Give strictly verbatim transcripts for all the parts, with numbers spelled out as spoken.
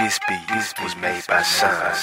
This beat was made by Sun.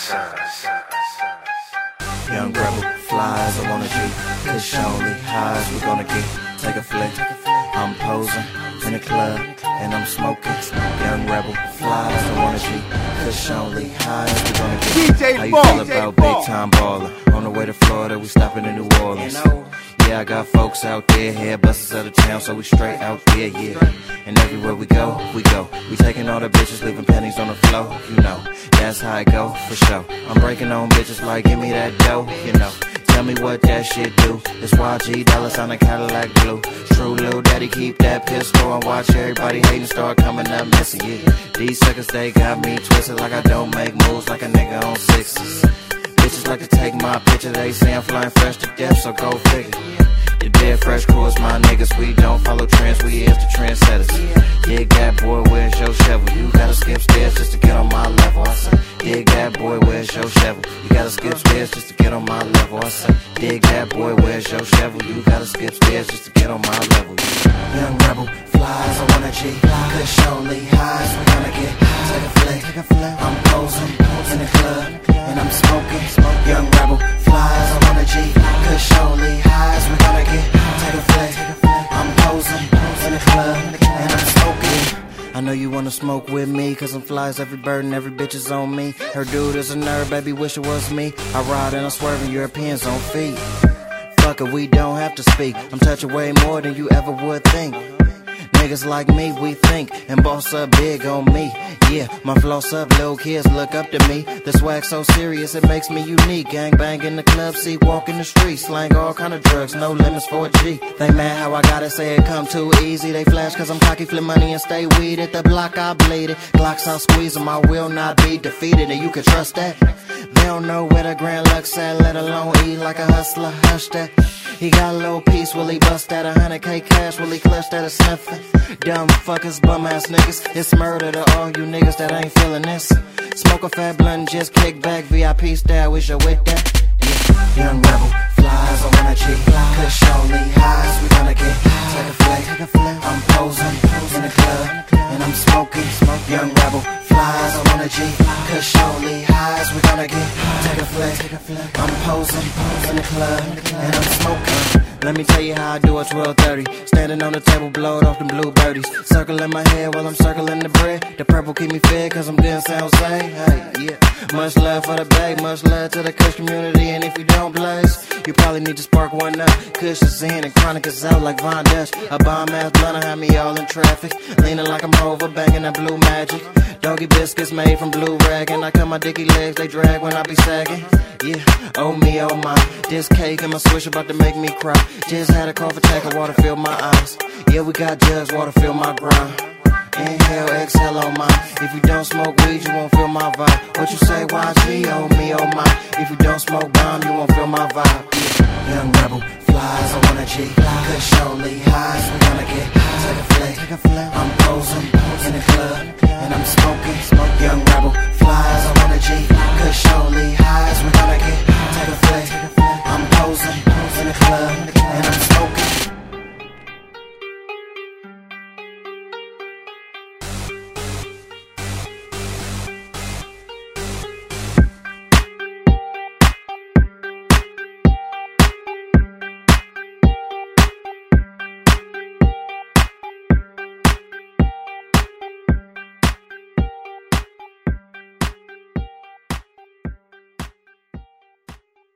Young rebel flies, I wanna G. Kush only highs, we gonna get. Take a flick. I'm posing in the club and I'm smoking. Young rebel flies, I wanna G. Kush only highs, we gonna get. D J How you Ball, feel D J about Ball. big time baller? On the way to Florida, we stopping in New Orleans. Yeah, I got folks out there, head busters out of town, so we straight out there, yeah. And everywhere we go, we go. We taking all the bitches, leaving pennies on the floor, you know. That's how I go, for sure. I'm breaking on bitches like, give me that dough, you know. Tell me what that shit do. It's Y G, dollar sign and Cadillac blue. True little daddy, keep that pistol and watch everybody hating start coming up missing, yeah. These suckers, they got me twisted like I don't make moves like a nigga on sixes. Bitches like to take my picture, they say I'm flying fresh to death, so go figure. The dead fresh crew is my niggas, we don't follow trends, we is the trendsetters. Dig that boy, where's your shovel? You gotta skip stairs just to get on my level, I say. Dig that boy, where's your shovel? You gotta skip stairs just to get on my level, I say. Dig that boy, where's your shovel? You gotta skip stairs just to get on my level. Young rebel flies, I wanna G. Kush only highs, we gonna get. Take a flick, take a flick. I'm posing in the club and I'm smoking. Young rebel flies, I wanna G. Kush only highs, we gonna get. Take a flick, I'm posing in the club and I'm smoking. I know you wanna smoke with me, cause I'm flies, every bird and every bitch is on me. Her dude is a nerd, baby, wish it was me. I ride and I'm swerving Europeans on feet. Fuck it, we don't have to speak. I'm touching way more than you ever would think. Niggas like me, we think, and boss up big on me. Yeah, my floss up, little kids look up to me. The swag so serious, it makes me unique. Gang bang in the club, see, walk in the streets. Slang all kind of drugs, no limits for a G. They mad how I gotta say it come too easy. They flash cause I'm cocky, flip money and stay weed. At the block I bleed it, Glocks I'll squeeze them. I will not be defeated, and you can trust that. They don't know where the grand luck's at, let alone eat like a hustler, hush that. He got a little piece, will he bust that? A hundred K cash, will he clutch that or sniffin'? Dumb fuckers, bum ass niggas. It's murder to all you niggas that ain't feeling this. Smoke a fat blunt and just kick back. V I P style, wish you with that. Yeah. Young rebel flies, I wanna G. Kush only highs, we gonna get. Take a flick, I'm posing in the club and I'm smoking. Young rebel flies, I wanna G. Kush only highs, we gonna get. Take a flick, I'm posing in the club and I'm smoking. Let me tell you how I do at twelve thirty. Standing on the table, blowed off them blue birdies. Circle in my head while I'm circling the bread. The purple keep me fed cause I'm getting San Jose. Hey, yeah. Much love for the bag, much love to the Kush community. And if you don't blaze, you probably need to spark one up. Kush is in and Chronic is out like Von Dutch. A bomb ass blunt had me all in traffic. Leaning like I'm over, banging that blue magic. Doggy biscuits made from blue rag. And I cut my dicky legs, they drag when I be sagging. Yeah, oh me, oh my. This cake and my swish about to make me cry. Just had a coffee, take a water, fill my eyes. Yeah, we got jugs, water, fill my grind. Inhale, exhale, oh my. If you don't smoke weed, you won't feel my vibe. What you say, Y G, oh me, oh my. If you don't smoke bomb, you won't feel my vibe. Yeah. Young rebel flies, I wanna G. Kush only highs, we gonna get. Take a flick, I'm posing in the club and I'm smoking.